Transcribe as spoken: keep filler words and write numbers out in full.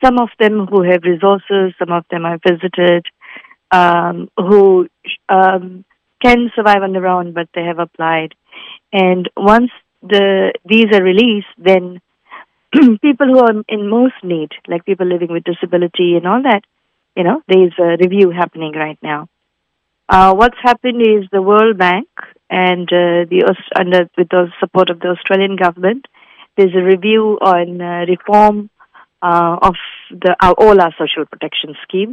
some of them who have resources, some of them are visited, um, who um, can survive on their own, but they have applied. And once the these are released, then people who are in most need, like people living with disability and all that, you know, there's a review happening right now. Uh, what's happened is the World Bank and uh, the Aus- under with the support of the Australian government, there's a review on uh, reform uh, of the our, all our social protection schemes.